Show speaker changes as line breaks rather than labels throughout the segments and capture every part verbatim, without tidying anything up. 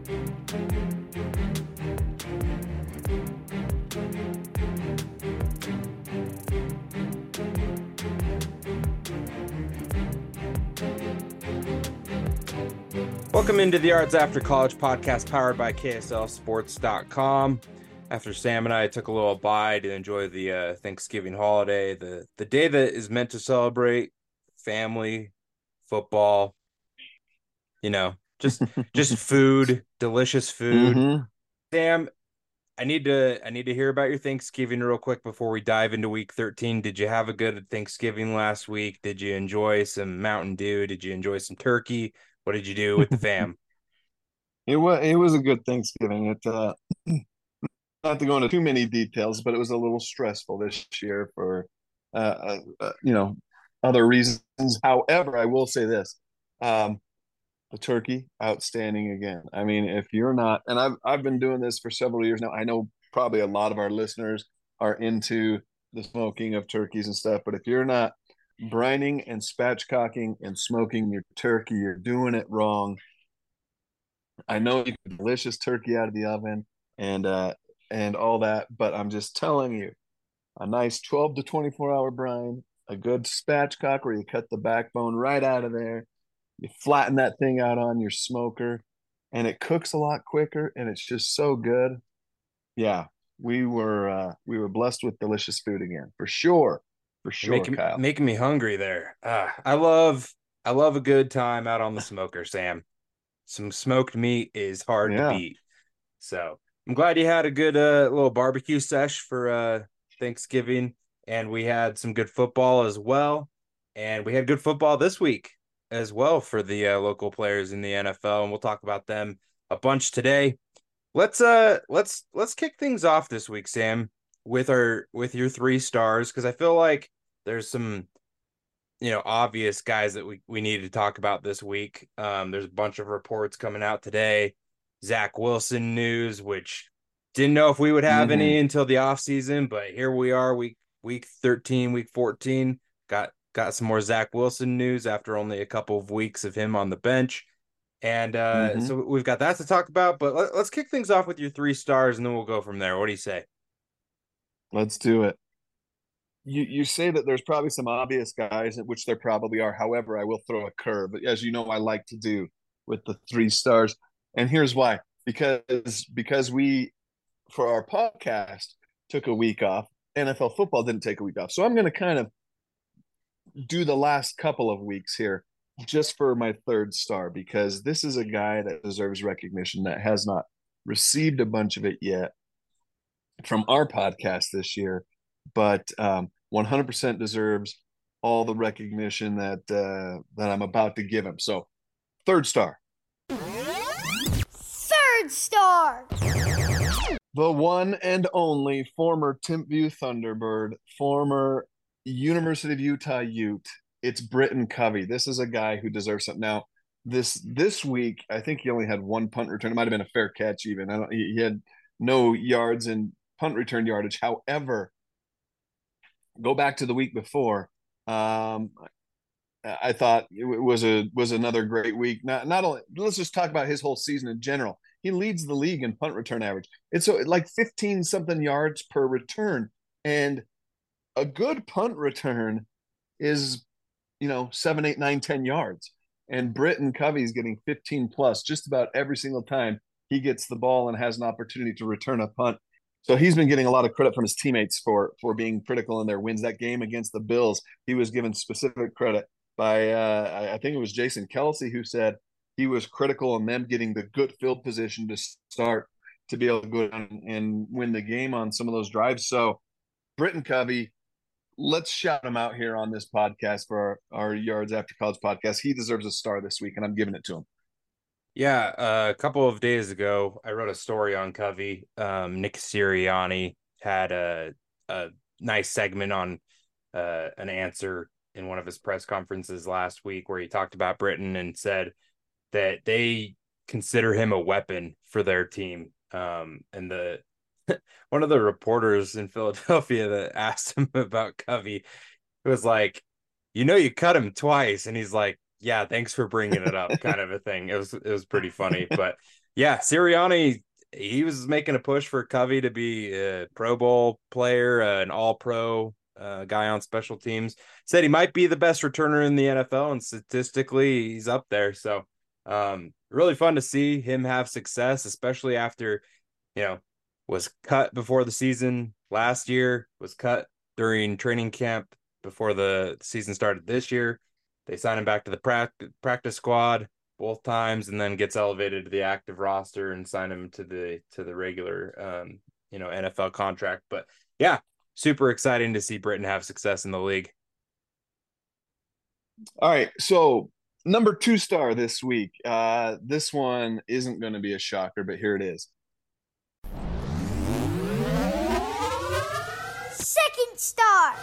Welcome into the Yards After College podcast powered by K S L Sports dot com. After Sam and I took a little bye to enjoy the uh, Thanksgiving holiday, the, the day that is meant to celebrate family, football, you know, just just food, delicious food.
Mm-hmm.
Sam, I need to I need to hear about your Thanksgiving real quick before we dive into week thirteen. Did you have a good Thanksgiving last week? Did you enjoy some Mountain Dew? Did you enjoy some turkey? What did you do with the fam?
It was it was a good Thanksgiving. It uh, not to go into too many details, but it was a little stressful this year for uh, uh, uh, you know other reasons. However, I will say this: um, the turkey, outstanding again. I mean, if you're not, and I've I've been doing this for several years now. I know probably a lot of our listeners are into the smoking of turkeys and stuff, but if you're not brining and spatchcocking and smoking your turkey, you're doing it wrong. I know you can delicious turkey out of the oven and uh and all that, but I'm just telling you, a nice twelve to twenty-four hour brine, a good spatchcock where you cut the backbone right out of there, you flatten that thing out on your smoker, and it cooks a lot quicker, and it's just so good. Yeah, we were uh we were blessed with delicious food again, for sure. For
You're
sure,
making
Kyle.
making me hungry there. Uh, I love I love a good time out on the smoker, Sam. Some smoked meat is hard to
Yeah.
beat. So I'm glad you had a good uh, little barbecue sesh for uh, Thanksgiving, and we had some good football as well. And we had good football this week as well for the uh, local players in the N F L, and we'll talk about them a bunch today. Let's uh let's let's kick things off this week, Sam, with our with your three stars, because I feel like there's some you know obvious guys that we we need to talk about this week. Um, there's a bunch of reports coming out today. Zach Wilson news, which didn't know if we would have
Mm-hmm.
any until the offseason, but here we are, week week thirteen, week fourteen. Got got some more Zach Wilson news after only a couple of weeks of him on the bench. And uh,
Mm-hmm.
so we've got that to talk about, but let, let's kick things off with your three stars, and then we'll go from there. What do you say?
Let's do it. You you say that there's probably some obvious guys, which there probably are. However, I will throw a curve, as you know I like to do with the three stars. And here's why. Because because we for our podcast took a week off. N F L football didn't take a week off. So I'm going to kind of do the last couple of weeks here just for my third star, because this is a guy that deserves recognition that has not received a bunch of it yet from our podcast this year, but um, one hundred percent deserves all the recognition that uh, that I'm about to give him. So, third star,
Third star,
the one and only former Timpview Thunderbird, former University of Utah Ute. It's Britton Covey. This is a guy who deserves something. Now, this this week, I think he only had one punt return. It might have been a fair catch, even. I don't. He, he had no yards in punt return yardage. However, go back to the week before. Um, I thought it was a was another great week. Not not only let's just talk about his whole season in general. He leads the league in punt return average. It's so like fifteen something yards per return, and a good punt return is you know seven, eight, nine, ten yards. And Britton Covey's getting fifteen plus just about every single time he gets the ball and has an opportunity to return a punt. So he's been getting a lot of credit from his teammates for for being critical in their wins. That game against the Bills, he was given specific credit by uh, I think it was Jason Kelsey who said he was critical in them getting the good field position to start to be able to go down and win the game on some of those drives. So Britton Covey, let's shout him out here on this podcast for our, our Yards After College podcast. He deserves a star this week, and I'm giving it to him.
Yeah, uh, a couple of days ago, I wrote a story on Covey. Um, Nick Sirianni had a a nice segment on uh, an answer in one of his press conferences last week, where he talked about Britton and said that they consider him a weapon for their team. Um, and the one of the reporters in Philadelphia that asked him about Covey was like, "You know, you cut him twice," and he's like, "Yeah, thanks for bringing it up," kind of a thing. It was it was pretty funny, but Yeah, Sirianni, he was making a push for Covey to be a Pro Bowl player, uh, an All Pro uh, guy on special teams. Said he might be the best returner in the N F L, and statistically, he's up there. So, um, really fun to see him have success, especially after, you know, was cut before the season last year, was cut during training camp before the season started this year. They signed him back to the practice practice squad both times, and then gets elevated to the active roster and sign him to the to the regular um, you know, N F L contract. But yeah, super exciting to see Britton have success in the league.
All right, so number two star this week. Uh, this one isn't going to be a shocker, but here it is.
Second star.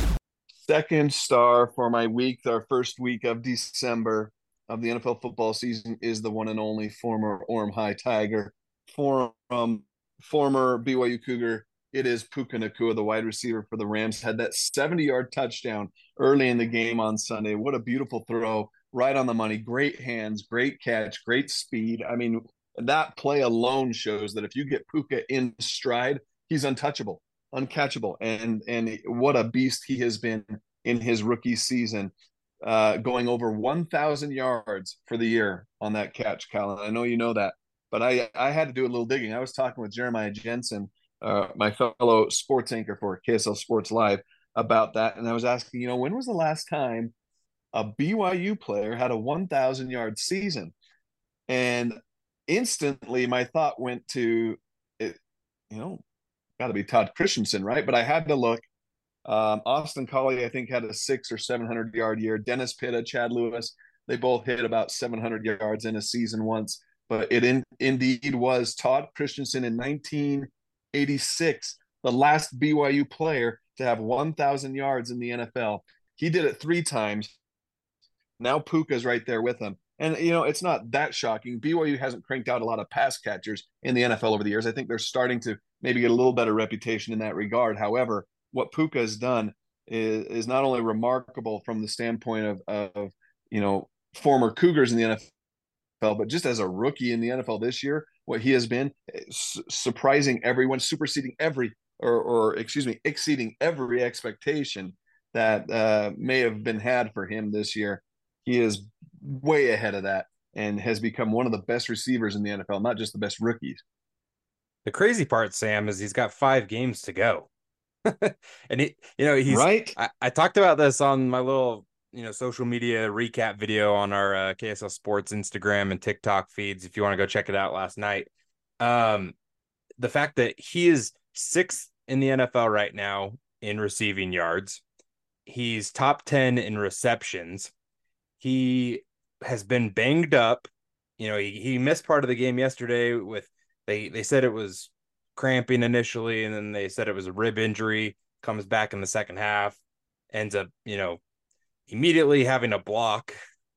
Second star for my week, our first week of December of the N F L football season, is the one and only former Orem High Tiger, former, um, former B Y U Cougar. It is Puka Nacua, the wide receiver for the Rams. Had that seventy-yard touchdown early in the game on Sunday. What a beautiful throw, right on the money. Great hands, great catch, great speed. I mean, that play alone shows that if you get Puka in stride, he's untouchable, uncatchable. And and what a beast he has been in his rookie season, uh, going over one thousand yards for the year on that catch, Colin. I know you know that, but I, I had to do a little digging. I was talking with Jeremiah Jensen, uh, my fellow sports anchor for K S L Sports Live, about that. And I was asking, you know, when was the last time a B Y U player had a one thousand yard season? And instantly my thought went to it, you know, got to be Todd Christensen, right? But I had to look. Um, Austin Collie, I think, had a six or seven hundred yard year. Dennis Pitta, Chad Lewis, they both hit about seven hundred yards in a season once. But it in, indeed was Todd Christensen in nineteen eighty-six, the last B Y U player to have one thousand yards in the N F L. He did it three times. Now Puka's right there with him. And, you know, it's not that shocking. B Y U hasn't cranked out a lot of pass catchers in the N F L over the years. I think they're starting to maybe get a little better reputation in that regard. However, what Puka has done is, is not only remarkable from the standpoint of, of, you know, former Cougars in the N F L, but just as a rookie in the N F L this year, what he has been, su- surprising everyone, superseding every, or, or excuse me, exceeding every expectation that uh, may have been had for him this year. He is way ahead of that and has become one of the best receivers in the N F L, not just the best rookies.
The crazy part, Sam, is he's got five games to go. And he, you know, he's
right.
I, I talked about this on my little, you know, social media recap video on our uh, K S L Sports Instagram and TikTok feeds. If you want to go check it out last night, um, the fact that he is sixth in the N F L right now in receiving yards, he's top ten in receptions. He has been banged up. You know, he, he missed part of the game yesterday with they they said it was cramping initially, and then they said it was a rib injury. Comes back in the second half, ends up, you know, immediately having a block.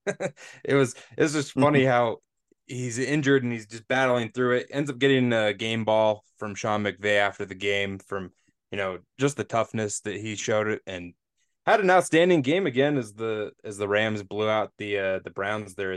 it was it was just funny how he's injured and he's just battling through it. Ends up getting a game ball from Sean McVay after the game, from, you know, just the toughness that he showed it, and had an outstanding game again as the as the Rams blew out the uh, the Browns there.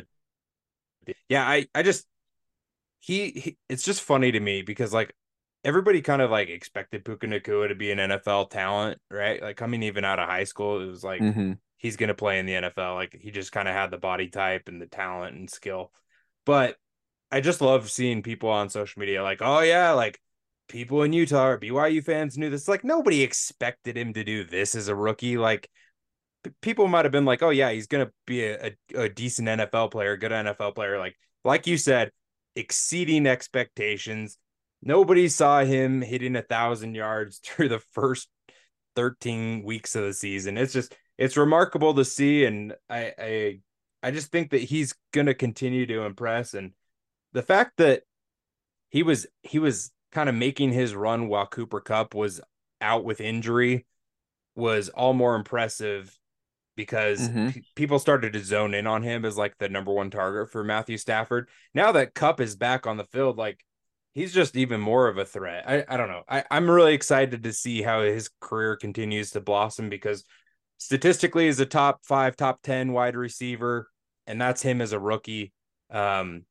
Yeah, I I just he, he it's just funny to me because, like, everybody kind of like expected Puka Nacua to be an N F L talent, right? Like, coming even out of high school, it was like
mm-hmm.
he's going to play in the N F L. Like, he just kind of had the body type and the talent and skill. But I just love seeing people on social media like, oh yeah, like people in Utah or B Y U fans knew this. Like, nobody expected him to do this as a rookie. Like, people might have been like, oh yeah, he's going to be a, a, a decent N F L player, good N F L player. Like, like you said, exceeding expectations. Nobody saw him hitting a thousand yards through the first thirteen weeks of the season. It's just, it's remarkable to see. And I, I, I just think that he's going to continue to impress. And the fact that he was, he was kind of making his run while Cooper Kupp was out with injury was all more impressive, because
mm-hmm.
p- people started to zone in on him as like the number one target for Matthew Stafford. Now that Kupp is back on the field, like, he's just even more of a threat. I, I don't know. I, I'm really excited to see how his career continues to blossom, because statistically he's a top five, top ten wide receiver, and that's him as a rookie. Um,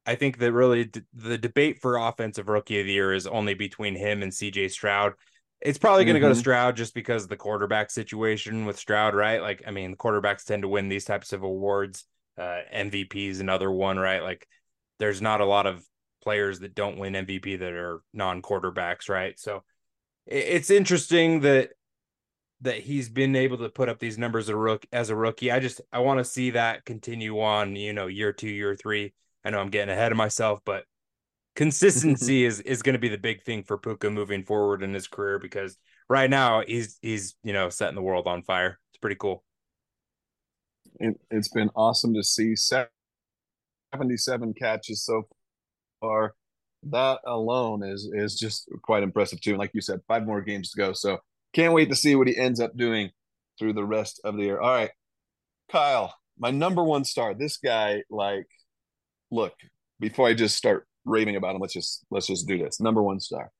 I think that really d- the debate for offensive rookie of the year is only between him and C J Stroud. It's probably going to go to
Mm-hmm.
Stroud just because of the quarterback situation with Stroud, right? Like, I mean, quarterbacks tend to win these types of awards. Uh, M V P is another one, right? Like, there's not a lot of players that don't win M V P that are non-quarterbacks, right? So it's interesting that that he's been able to put up these numbers as a rookie. As a rookie. I just I want to see that continue on, you know, year two, year three. I know I'm getting ahead of myself, but consistency is is going to be the big thing for Puka moving forward in his career, because right now he's he's you know setting the world on fire. It's pretty cool.
It, it's been awesome to see seventy-seven catches so far. That alone is is just quite impressive too. And like you said, five more games to go. So can't wait to see what he ends up doing through the rest of the year. All right, Kyle, my number one star. This guy, like, look, before I just start raving about him, let's just let's just do this. Number one star.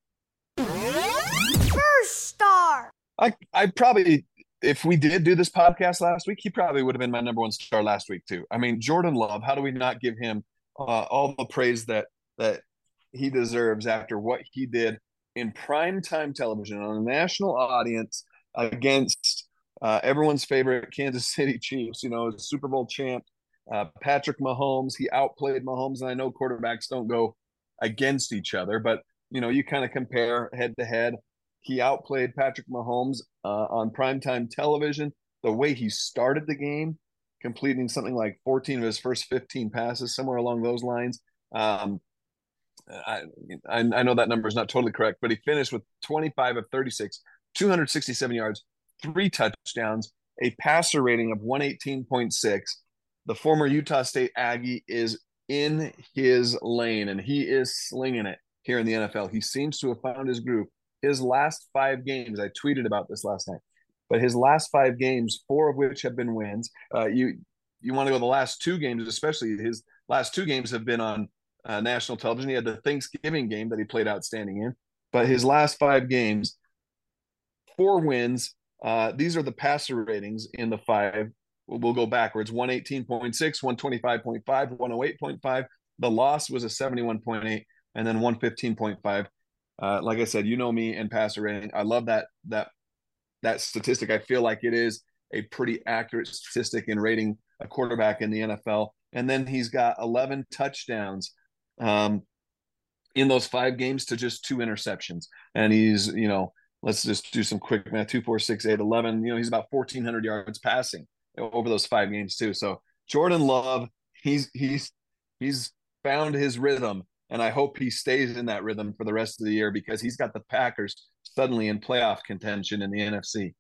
First star.
I I probably, if we did do this podcast last week, he probably would have been my number one star last week too. I mean, Jordan Love, how do we not give him uh, all the praise that that he deserves after what he did in primetime television on a national audience against uh, everyone's favorite Kansas City Chiefs, you know, Super Bowl champ, uh, Patrick Mahomes. He outplayed Mahomes, and I know quarterbacks don't go against each other, but, you know, you kind of compare head to head. He outplayed Patrick Mahomes uh, on primetime television. The way he started the game, completing something like fourteen of his first fifteen passes, somewhere along those lines. Um, I, I I know that number is not totally correct, but he finished with twenty-five of thirty-six, two hundred sixty-seven yards, three touchdowns, a passer rating of one eighteen point six. The former Utah State Aggie is in his lane, and he is slinging it here in the N F L. He seems to have found his groove. His last five games, I tweeted about this last night, but his last five games, four of which have been wins. Uh, you you want to go the last two games, especially his last two games have been on uh, national television. He had the Thanksgiving game that he played outstanding in, but his last five games, four wins. Uh, these are the passer ratings in the five. We'll, we'll go backwards: one eighteen point six, one twenty-five point five, one oh eight point five. The loss was a seventy-one point eight, and then one fifteen point five. Uh, like I said, you know me and passer rating. I love that that that statistic. I feel like it is a pretty accurate statistic in rating a quarterback in the N F L. And then he's got eleven touchdowns um, in those five games to just two interceptions. And he's, you know, let's just do some quick math: two, four, six, eight, eleven. You know, he's about fourteen hundred yards passing over those five games too. So Jordan Love, he's he's he's found his rhythm. And I hope he stays in that rhythm for the rest of the year, because he's got the Packers suddenly in playoff contention in the N F C.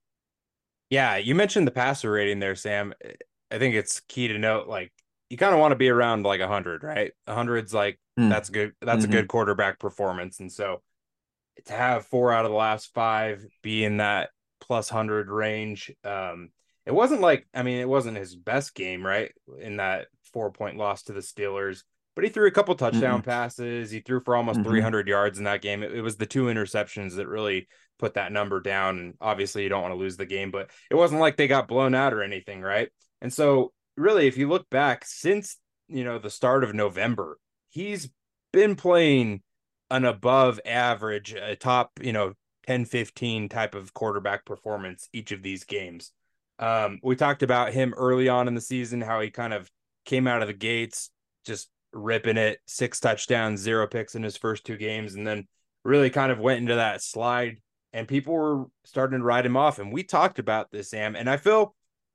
Yeah, you mentioned the passer rating there, Sam. I think it's key to note, like, you kind of want to be around like a hundred, right? A hundred's like
Mm.
that's good. That's
mm-hmm.
a good quarterback performance, and so to have four out of the last five be in that plus hundred range, um, it wasn't like I mean, it wasn't his best game, right? In that four point loss to the Steelers. But he threw a couple touchdown
Mm-mm.
passes. He threw for almost
mm-hmm.
three hundred yards in that game. It, it was the two interceptions that really put that number down. And obviously, you don't want to lose the game, but it wasn't like they got blown out or anything, right? And so, really, if you look back since, you know, the start of November, he's been playing an above average, a top, you know, ten, fifteen type of quarterback performance each of these games. Um, we talked about him early on in the season, how he kind of came out of the gates just ripping it, six touchdowns, zero picks in his first two games, and then really kind of went into that slide, and people were starting to write him off. And we talked about this, Sam, and I feel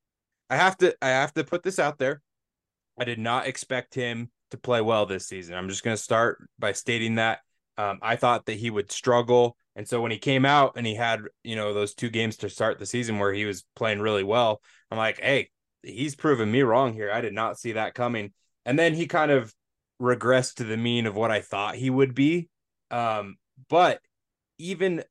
I have to I have to put this out there. I did not expect him to play well this season. I'm just going to start by stating that um, I thought that he would struggle. And so when he came out and he had, you know, those two games to start the season where he was playing really well, I'm like, hey, he's proven me wrong here. I did not see that coming. And then he kind of regressed to the mean of what I thought he would be. Um, but even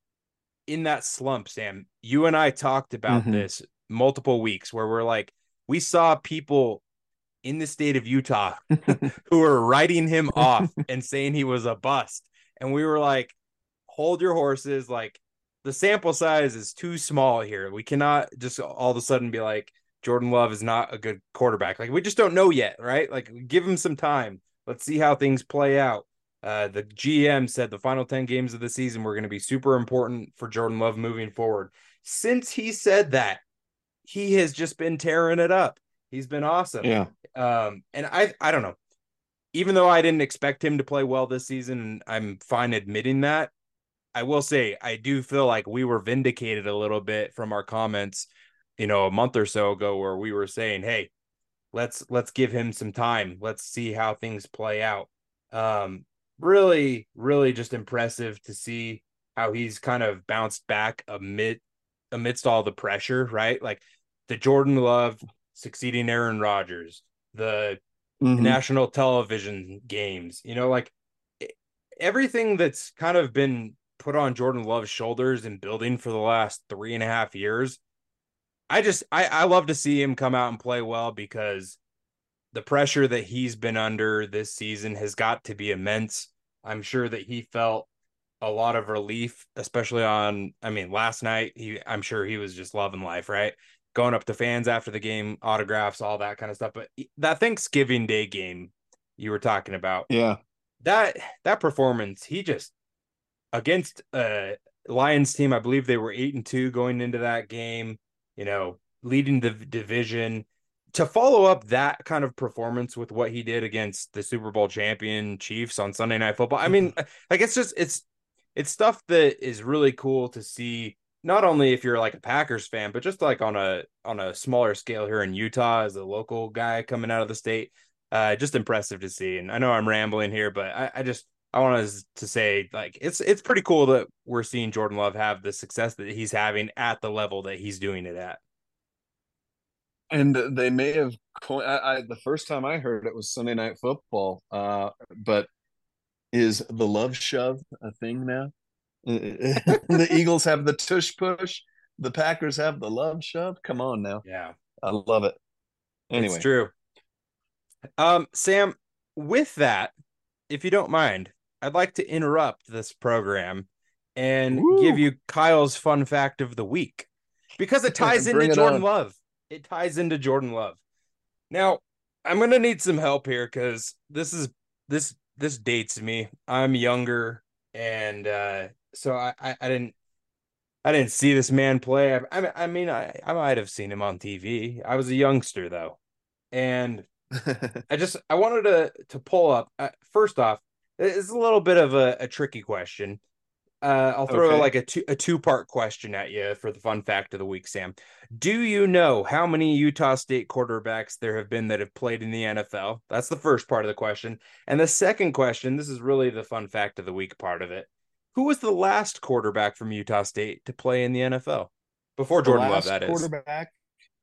in that slump, Sam, you and I talked about
Mm-hmm.
this multiple weeks where we're like, we saw people in the state of Utah who were writing him off and saying he was a bust. And we were like, hold your horses. Like, the sample size is too small here. We cannot just all of a sudden be like, Jordan Love is not a good quarterback. Like, we just don't know yet, right? Like, give him some time. Let's see how things play out. Uh, the G M said the final ten games of the season were going to be super important for Jordan Love moving forward. Since he said that, he has just been tearing it up. He's been awesome.
Yeah.
Um, and I, I don't know. Even though I didn't expect him to play well this season, and I'm fine admitting that, I will say I do feel like we were vindicated a little bit from our comments, you know, a month or so ago, where we were saying, "Hey, let's let's give him some time. Let's see how things play out." Um, really, really just impressive to see how he's kind of bounced back amid amidst all the pressure, right? Like the Jordan Love succeeding Aaron Rodgers, the
Mm-hmm.
national television games, you know, like everything that's kind of been put on Jordan Love's shoulders and building for the last three and a half years. I just I, I love to see him come out and play well, because the pressure that he's been under this season has got to be immense. I'm sure that he felt a lot of relief, especially on, I mean, last night, he I'm sure he was just loving life, right? Going up to fans after the game, autographs, all that kind of stuff. But that Thanksgiving Day game you were talking about,
Yeah.
that that performance, he just against a Lions team, I believe they were eight and two going into that game, you know, leading the division. To follow up that kind of performance with what he did against the Super Bowl champion Chiefs on Sunday Night Football, I mean, like it's just it's it's stuff that is really cool to see. Not only if you're like a Packers fan, but just like on a on a smaller scale here in Utah as a local guy coming out of the state. Uh, just impressive to see. And I know I'm rambling here, but I, I just I wanted to say, like, it's it's pretty cool that we're seeing Jordan Love have the success that he's having at the level that he's doing it at.
And they may have co- I, I the first time I heard it was Sunday Night Football. Uh, but is the love shove a thing now? The Eagles have the tush push. The Packers have the love shove. Come on now.
Yeah,
I love it.
it's
Anyway.
true. Um, Sam, with that, if you don't mind, I'd like to interrupt this program and
Woo.
give you Kyle's fun fact of the week, because it ties into
Bring it
Jordan
on.
Love. It ties into Jordan Love. Now, I'm gonna need some help here, because this is this this dates me. I'm younger, and uh, so I, I I didn't I didn't see this man play. I I, I mean I I might have seen him on T V. I was a youngster though, and I just I wanted to to pull up. Uh, first off, it's a little bit of a, a tricky question. Uh, I'll throw
Okay.
like a two a two part question at you for the fun fact of the week, Sam. Do you know how many Utah State quarterbacks there have been that have played in the N F L? That's the first part of the question. And the second question, this is really the fun fact of the week part of it. Who was the last quarterback from Utah State to play in the N F L before
The
Jordan Love?
last
That is.
quarterback.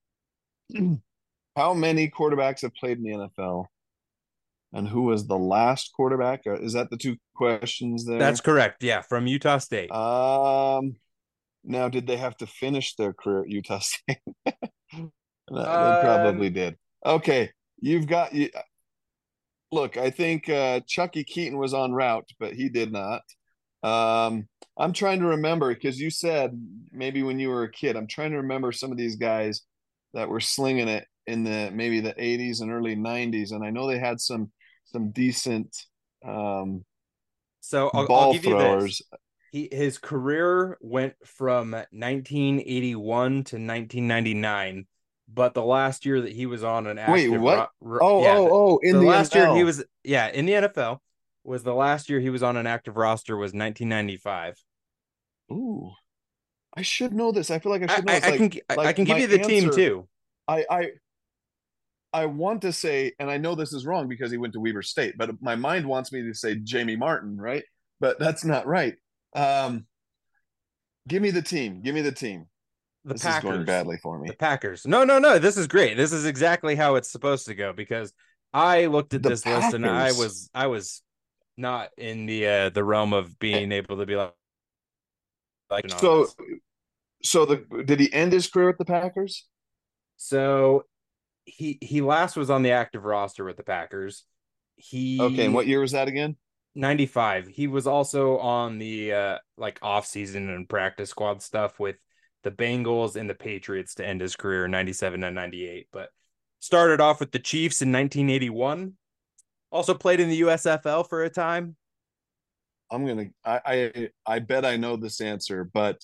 How many quarterbacks have played in the N F L? And who was the last quarterback? Is that the two questions there?
That's correct. Yeah, from Utah State.
Um, now, did they have to finish their career at Utah State? They
Um,
probably did. Okay, you've got you. Look, I think uh, Chucky Keaton was en route, but he did not. Um, I'm trying to remember, because you said maybe when you were a kid. I'm trying to remember some of these guys that were slinging it in the maybe the eighties and early nineties, and I know they had some some decent um,
So I'll,
ball
I'll give you
throwers.
this. He his career went from nineteen eighty-one to nineteen ninety-nine, but the last year that he was on an
Wait,
active
what?
ro- ro-
Oh,
yeah,
oh,
the,
oh! In
the
the
last year he
N F L.
was yeah, in the N F L was the last year he was on an active roster was nineteen ninety-five.
Ooh, I should know this. I feel like I
I,
should know.
I,
It's
I
like
can I, I
like
can give
my
you the team
answer.
too.
I I I want to say, and I know this is wrong because he went to Weber State, but my mind wants me to say Jamie Martin, right? But that's not right. Um, give me the team. Give me the team.
The
This is going
Packers.
badly for
The
me.
Packers. No, no, no. This is great. This is exactly how it's supposed to go, because I looked at
The
this list and I
Packers.
was I was not in the uh, the realm of being able to be like, like on
So
this.
so the did he end his career with the Packers?
So he he last was on the active roster with the Packers.
Okay, and
He
what year was that again?
ninety-five. He was also on the uh like off season and practice squad stuff with the Bengals and the Patriots to end his career in ninety-seven and ninety-eight, but started off with the Chiefs in nineteen eighty-one. Also played in the U S F L for a time.
I'm gonna. I I, I bet I know this answer, but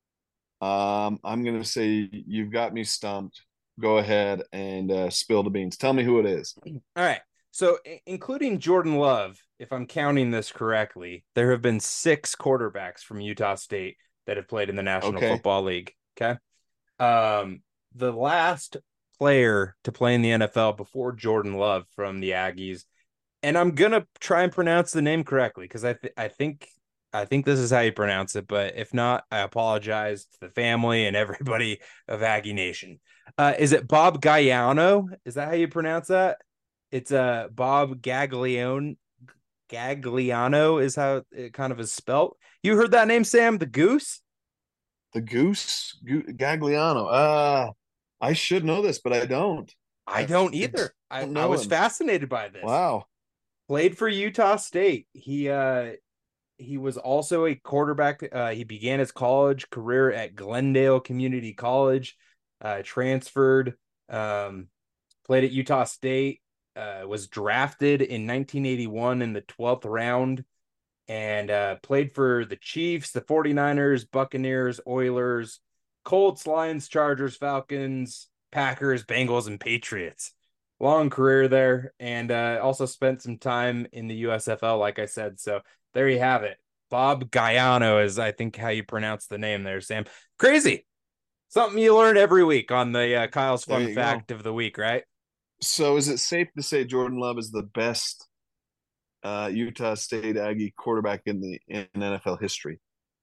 um, I'm gonna say you've got me stumped. Go ahead and uh, spill the beans. Tell me who it is.
All right. So, including Jordan Love, if I'm counting this correctly, there have been six quarterbacks from Utah State that have played in the National
Okay.
Football League. Okay. Um, the last player to play in the N F L before Jordan Love from the Aggies, and I'm gonna try and pronounce the name correctly because I th- I think I think this is how you pronounce it, but if not, I apologize to the family and everybody of Aggie Nation. Uh, is it Bob Gaiano? Is that how you pronounce that? It's uh Bob Gaglione. Gagliano is how it kind of is spelt. You heard that name, Sam? The Goose?
The Goose Gu- Gagliano. Uh, I should know this, but I don't.
I
I
don't
I
either. I,
don't
I
know
was
him.
fascinated by this.
Wow.
Played for Utah State. He uh he was also a quarterback. Uh, he began his college career at Glendale Community College, uh, transferred, um, played at Utah State, uh, was drafted in nineteen eighty-one in the twelfth round, and uh, played for the Chiefs, the 49ers, Buccaneers, Oilers, Colts, Lions, Chargers, Falcons, Packers, Bengals, and Patriots. Long career there, and uh, also spent some time in the U S F L, like I said. So there you have it. Bob Gaiano is, I think, how you pronounce the name there, Sam. Crazy. Something you learn every week on the uh, Kyle's
There
Fun
you go.
Fact of the Week, right?
So is it safe to say Jordan Love is the best uh, Utah State Aggie quarterback in the in N F L history?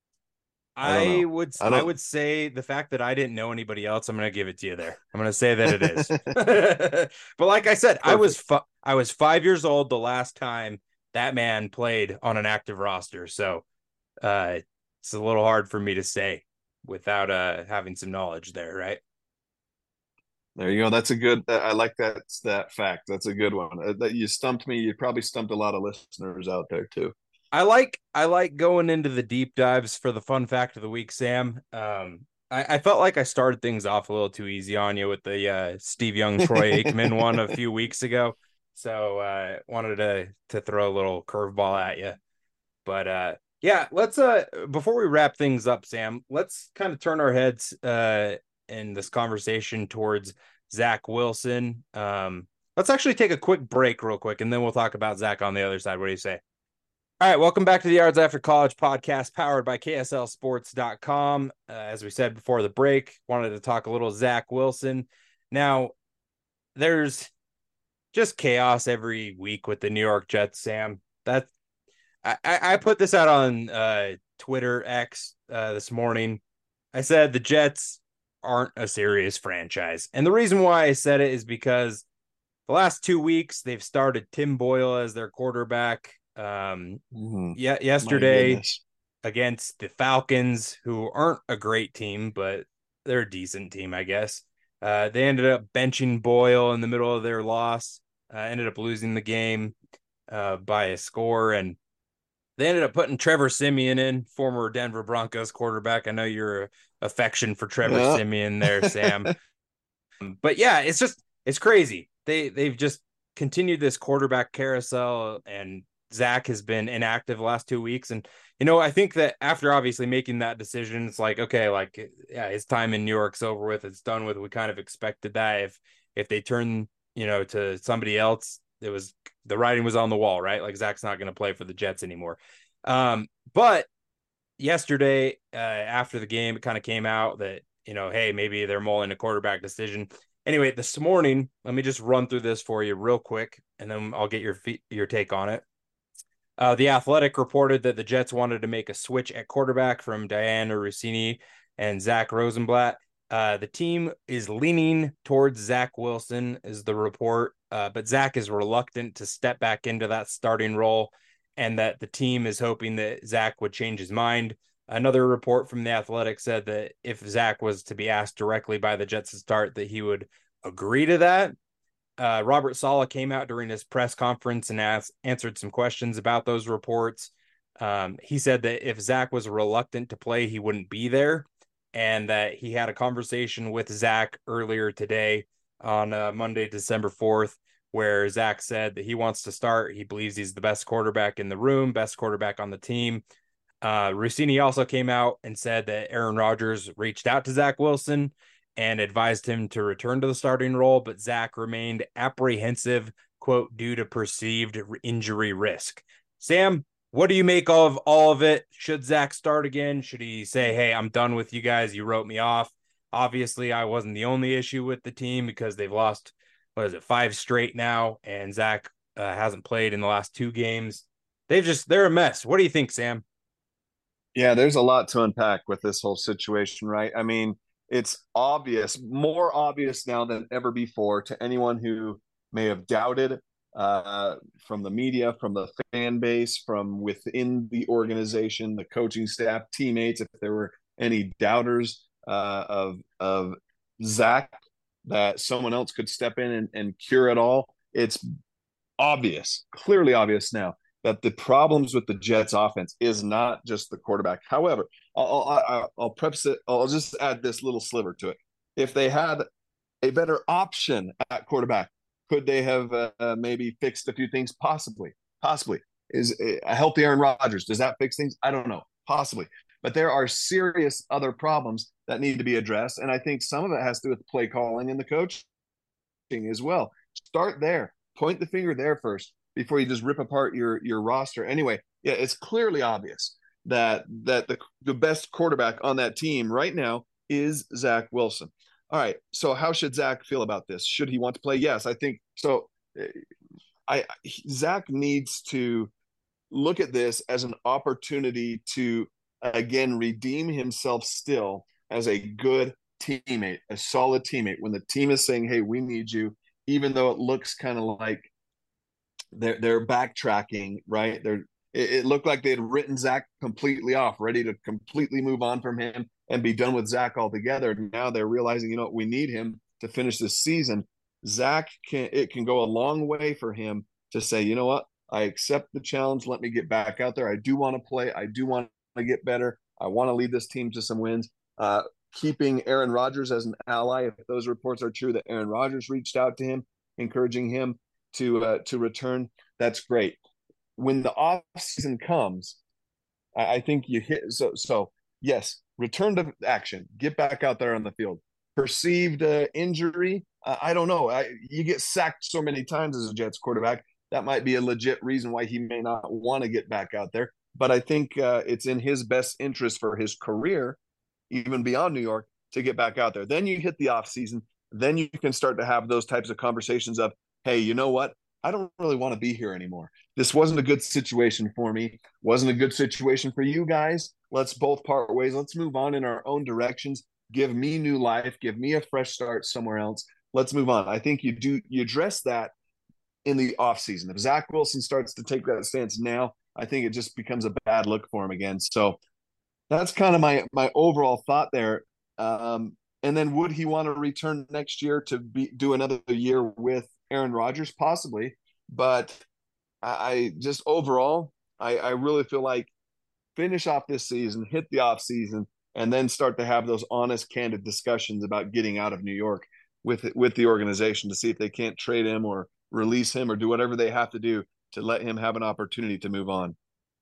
I don't
I
know.
would
I
I
don't.
would say the fact that I didn't know anybody else, I'm gonna give it to you there. I'm gonna say that it is. But like I said, I was
Perfect.
fi- I was five years old the last time that man played on an active roster, so uh, it's a little hard for me to say without uh having some knowledge there, right?
There you go. That's a good. I like that that fact. That's a good one. Uh, that you stumped me. You probably stumped a lot of listeners out there too.
I like I like going into the deep dives for the fun fact of the week, Sam. Um, I, I felt like I started things off a little too easy on you with the uh, Steve Young, Troy Aikman one a few weeks ago, so uh, wanted to to throw a little curveball at you. But uh, yeah, let's uh before we wrap things up, Sam, let's kind of turn our heads uh in this conversation towards Zach Wilson. Um, let's actually take a quick break, real quick, and then we'll talk about Zach on the other side. What do you say? All right, welcome back to the Yards After College podcast powered by K S L sports dot com. Uh, as we said before the break, wanted to talk a little Zach Wilson. Now, there's just chaos every week with the New York Jets, Sam. That I, I put this out on uh, Twitter X uh, this morning. I said the Jets aren't a serious franchise. And the reason why I said it is because the last two weeks they've started Tim Boyle as their quarterback. Um,
Mm,
yeah,
my
yesterday
goodness.
against the Falcons, who aren't a great team, but they're a decent team, I guess. Uh, they ended up benching Boyle in the middle of their loss. Uh, ended up losing the game uh, by a score, and they ended up putting Trevor Siemian in, former Denver Broncos quarterback. I know your affection for Trevor
Yeah.
Siemian there, Sam. But yeah, it's just it's crazy. They they've just continued this quarterback carousel, and Zach has been inactive the last two weeks. And you know, I think that after obviously making that decision, it's like okay, like yeah, his time in New York's over with. It's done with. We kind of expected that. If if they turn you know to somebody else, it was the writing was on the wall, right? Like Zach's not going to play for the Jets anymore. Um, but yesterday, uh, after the game, it kind of came out that you know, hey, maybe they're mulling a quarterback decision. Anyway, this morning, let me just run through this for you real quick, and then I'll get your your take on it. Uh, the Athletic reported that the Jets wanted to make a switch at quarterback from Diana Rossini and Zach Rosenblatt. Uh, the team is leaning towards Zach Wilson, is the report, uh, but Zach is reluctant to step back into that starting role, and that the team is hoping that Zach would change his mind. Another report from the Athletic said that if Zach was to be asked directly by the Jets to start, that he would agree to that. Uh, Robert Saleh came out during his press conference and asked, answered some questions about those reports. Um, he said that if Zach was reluctant to play, he wouldn't be there, and that he had a conversation with Zach earlier today on uh, Monday, December fourth, where Zach said that he wants to start. He believes he's the best quarterback in the room, best quarterback on the team. Uh, Rossini also came out and said that Aaron Rodgers reached out to Zach Wilson and advised him to return to the starting role, but Zach remained apprehensive, quote, due to perceived injury risk. Sam, what do you make of all of it? Should Zach start again? Should he say, hey, I'm done with you guys. You wrote me off. Obviously, I wasn't the only issue with the team because they've lost, what is it, five straight now, and Zach uh, hasn't played in the last two games. They've just, they're a mess. What do you think, Sam?
Yeah, there's a lot to unpack with this whole situation, right? I mean, it's obvious, more obvious now than ever before to anyone who may have doubted, uh, from the media, from the fan base, from within the organization, the coaching staff, teammates, if there were any doubters uh, of of Zach, that someone else could step in and, and cure it all. It's obvious, clearly obvious now that the problems with the Jets offense is not just the quarterback. However, I'll, I'll, I'll preface it. I'll just add this little sliver to it. If they had a better option at quarterback, could they have uh, maybe fixed a few things? Possibly, possibly. Is a healthy Aaron Rodgers, does that fix things? I don't know. Possibly. But there are serious other problems that need to be addressed. And I think some of it has to do with play calling and the coaching as well. Start there. Point the finger there first before you just rip apart your your roster. Anyway, yeah, it's clearly obvious that that the the best quarterback on that team right now is Zach Wilson. All right, so how should Zach feel about this? Should he want to play? Yes, I think so. I Zach needs to look at this as an opportunity to again redeem himself still as a good teammate, a solid teammate. When the team is saying, "Hey, we need you," even though it looks kind of like they're they're backtracking, right? They're it, it looked like they had written Zach completely off, ready to completely move on from him and be done with Zach altogether. Now they're realizing, you know, we need him to finish this season. Zach can it can go a long way for him to say, you know what, I accept the challenge. Let me get back out there. I do want to play. I do want to get better. I want to lead this team to some wins. Uh, keeping Aaron Rodgers as an ally, if those reports are true that Aaron Rodgers reached out to him, encouraging him to uh, to return, that's great. When the off season comes, I, I think you hit so so yes, return to action, get back out there on the field. Perceived uh, injury, uh, I don't know. I, you get sacked so many times as a Jets quarterback, that might be a legit reason why he may not want to get back out there. But I think uh, it's in his best interest for his career, even beyond New York, to get back out there. Then you hit the off season. Then you can start to have those types of conversations of, hey, you know what? I don't really want to be here anymore. This wasn't a good situation for me. Wasn't a good situation for you guys. Let's both part ways. Let's move on in our own directions. Give me new life. Give me a fresh start somewhere else. Let's move on. I think you do you address that in the offseason. If Zach Wilson starts to take that stance now, I think it just becomes a bad look for him again. So that's kind of my my overall thought there. Um, and then would he want to return next year to be do another year with Aaron Rodgers? Possibly. But I, I just overall, I, I really feel like finish off this season, hit the off season, and then start to have those honest, candid discussions about getting out of New York with with the organization to see if they can't trade him or release him or do whatever they have to do to let him have an opportunity to move on.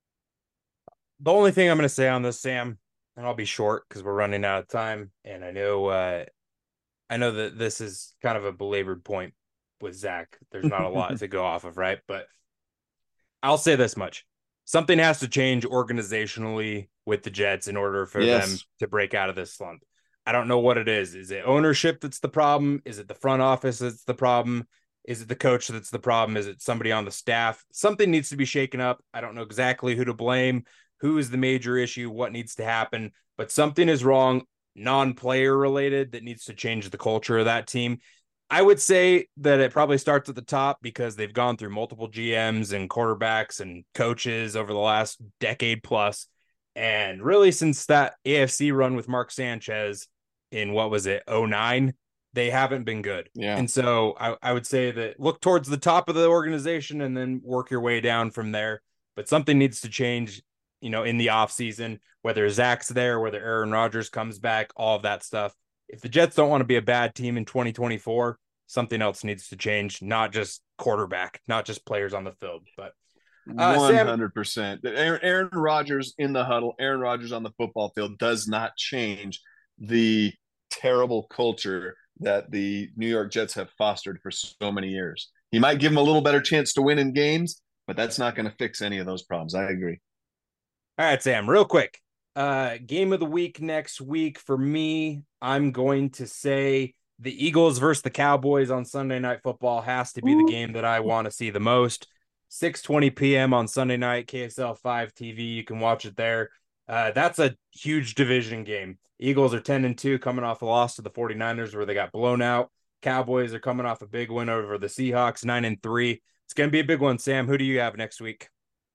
The only thing I'm going to say on this, Sam, and I'll be short because we're running out of time, and I know uh, I know that this is kind of a belabored point with Zach. There's not a lot to go off of, right? But I'll say this much. Something has to change organizationally with the Jets in order for yes. them to break out of this slump. I don't know what it is. Is it ownership that's the problem? Is it the front office that's the problem? Is it the coach that's the problem? Is it somebody on the staff? Something needs to be shaken up. I don't know exactly who to blame, who is the major issue, what needs to happen, but something is wrong, non-player related, that needs to change the culture of that team. I would say that it probably starts at the top because they've gone through multiple G Ms and quarterbacks and coaches over the last decade plus. And really since that A F C run with Mark Sanchez in what was it, oh nine, they haven't been good.
Yeah.
And so I, I would say that look towards the top of the organization and then work your way down from there. But something needs to change, you know, in the offseason, whether Zach's there, whether Aaron Rodgers comes back, all of that stuff. If the Jets don't want to be a bad team in twenty twenty-four, something else needs to change, not just quarterback, not just players on the field. But uh,
one hundred percent. Aaron, Aaron Rodgers in the huddle, Aaron Rodgers on the football field does not change the terrible culture that the New York Jets have fostered for so many years. He might give them a little better chance to win in games, but that's not going to fix any of those problems. I agree.
All right, Sam, real quick. Uh, game of the week next week for me, I'm going to say the Eagles versus the Cowboys on Sunday Night Football has to be the game that I want to see the most. six twenty p.m. on Sunday night, K S L five T V. You can watch it there. Uh, that's a huge division game. Eagles are ten and two coming off a loss to the 49ers where they got blown out. Cowboys are coming off a big win over the Seahawks, nine and three. It's going to be a big one, Sam. Who do you have next week?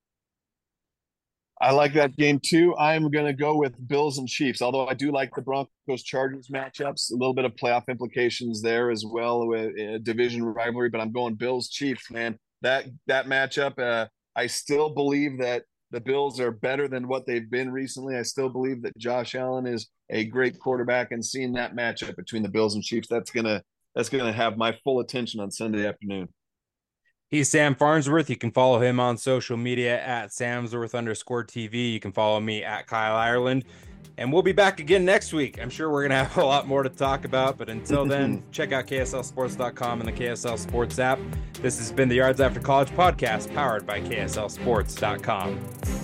I like that game too. I'm going to go with Bills and Chiefs, although I do like the Broncos-Chargers matchups. A little bit of playoff implications there as well with a division rivalry, but I'm going Bills-Chiefs, man. That that matchup, uh, I still believe that the Bills are better than what they've been recently. I still believe that Josh Allen is a great quarterback, and seeing that matchup between the Bills and Chiefs, that's gonna that's gonna have my full attention on Sunday afternoon.
He's Sam Farnsworth. You can follow him on social media at Samsworth underscore T V. You can follow me at Kyle Ireland. And we'll be back again next week. I'm sure we're going to have a lot more to talk about. But until then, check out K S L sports dot com and the K S L Sports app. This has been the Yards After College podcast powered by K S L sports dot com.